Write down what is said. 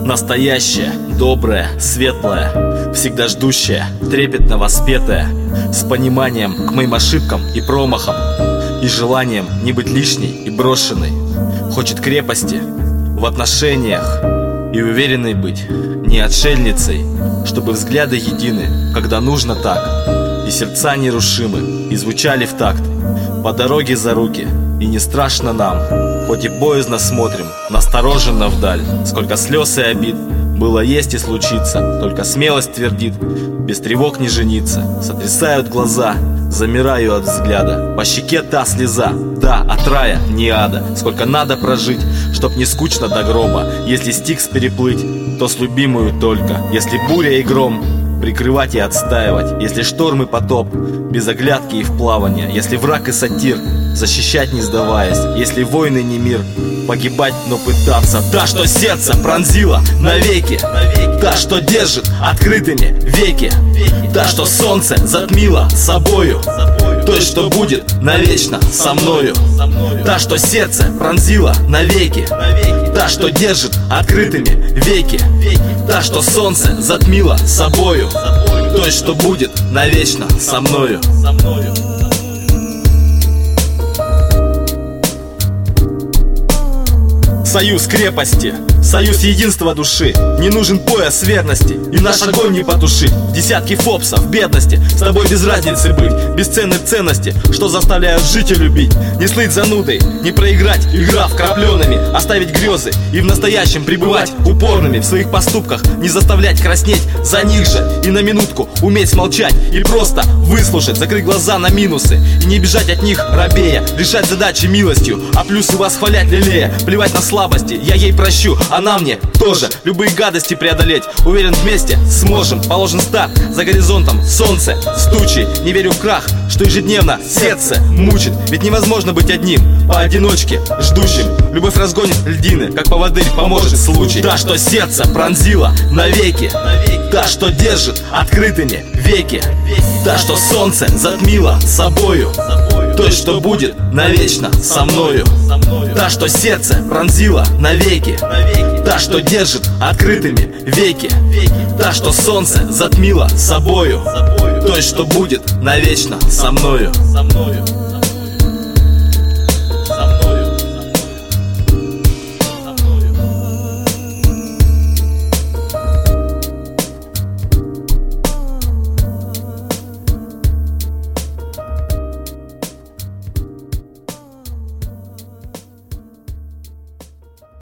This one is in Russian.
Настоящая, добрая, светлая, всегда ждущая, трепетно воспетая, с пониманием к моим ошибкам и промахам, и желанием не быть лишней и брошенной. Хочет крепости в отношениях и уверенной быть, не отшельницей, чтобы взгляды едины, когда нужно так, и сердца нерушимы, и звучали в такт, по дороге за руки, и не страшно нам, хоть и боязно смотрим, настороженно вдаль. Сколько слез и обид было, есть и случится, только смелость твердит, без тревог не жениться. Сотрясают глаза, замираю от взгляда, по щеке та слеза, да, от рая, не ада. Сколько надо прожить, чтоб не скучно до гроба. Если стикс переплыть, то с любимую только. Если буря и гром, прикрывать и отстаивать. Если шторм и потоп, без оглядки и в плавание. Если враг и сатир, защищать не сдаваясь. Если войны не мир, погибать, но пытаться. Та, что сердце пронзила навеки, та, что держит открытыми веки, та, что солнце затмило собою, той, что будет навечно со мною. Та, что сердце пронзила навеки, та, что держит открытыми веки, та, что солнце затмило собою, той, что будет навечно со мною. Союз крепости, союз единства души. Не нужен пояс верности, и наш огонь не потушить. Десятки фопсов, бедности, с тобой без разницы быть. Бесценны ценности, что заставляют жить и любить. Не слыть занудой, не проиграть, играв крапленными. Оставить грезы и в настоящем пребывать упорными в своих поступках. Не заставлять краснеть за них же, и на минутку уметь смолчать и просто выслушать. Закрыть глаза на минусы и не бежать от них рабея. Решать задачи милостью, а плюсы восхвалять лелея. Плевать на слабости, я ей прощу, она мне тоже. Любые гадости преодолеть, уверен, вместе сможем. Положен старт, за горизонтом солнце с тучей. Не верю в крах, что ежедневно сердце мучит. Ведь невозможно быть одним, поодиночке, ждущим. Любовь разгонит льдины, как поводырь поможет случай. Та, что сердце пронзила навеки, та, что держит открытыми веки, та, что солнце затмило собою, той, что будет навечно со мною. Та, что сердце пронзила навеки, та, что держит открытыми веки, та, что солнце затмило собою, той, что будет навечно со мною.